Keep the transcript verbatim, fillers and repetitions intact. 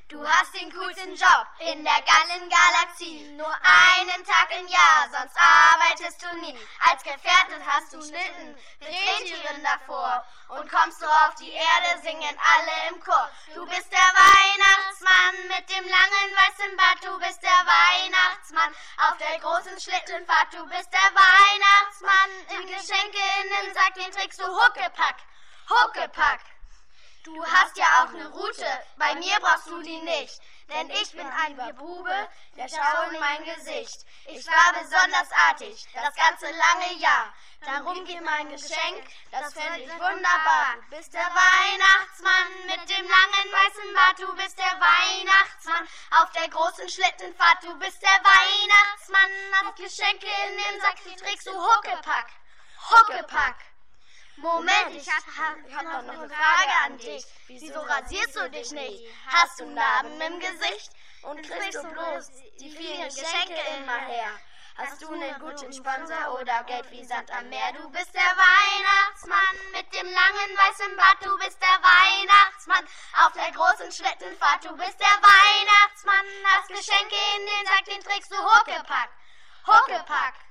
Du hast den coolsten Job in der ganzen Galaxie. Nur einen Tag im Jahr, sonst arbeitest du nie. Als Gefährtin hast du Schlitten mit Rentieren davor. Und kommst du auf die Erde, singen alle im Chor. Du bist der Weihnachtsmann mit dem langen weißen Bart. Du bist der Weihnachtsmann auf der großen Schlittenfahrt. Du bist der Weihnachtsmann im Geschenke in den Sack. Den trägst du Huckepack, Huckepack. Du hast ja auch eine Route, bei mir brauchst du die nicht. Denn ich bin ein Bube, der schaut in mein Gesicht. Ich war besonders artig, das ganze lange Jahr. Darum geht mein Geschenk, das fände ich wunderbar. Du bist der Weihnachtsmann mit dem langen weißen Bart. Du bist der Weihnachtsmann auf der großen Schlittenfahrt. Du bist der Weihnachtsmann, hast Geschenke in den Sack. Die trägst du Huckepack, Huckepack. Moment, ich hab, ich hab doch noch eine Frage an dich. Wieso rasierst du dich nicht? Hast du Narben im Gesicht? Und kriegst du bloß die vielen Geschenke immer her? Hast du einen guten Sponsor oder Geld wie Sand am Meer? Du bist der Weihnachtsmann mit dem langen weißen Bart. Du bist der Weihnachtsmann auf der großen Schlittenfahrt. Du bist der Weihnachtsmann, hast Geschenke in den Sack, den trägst du Huckepack, Huckepack.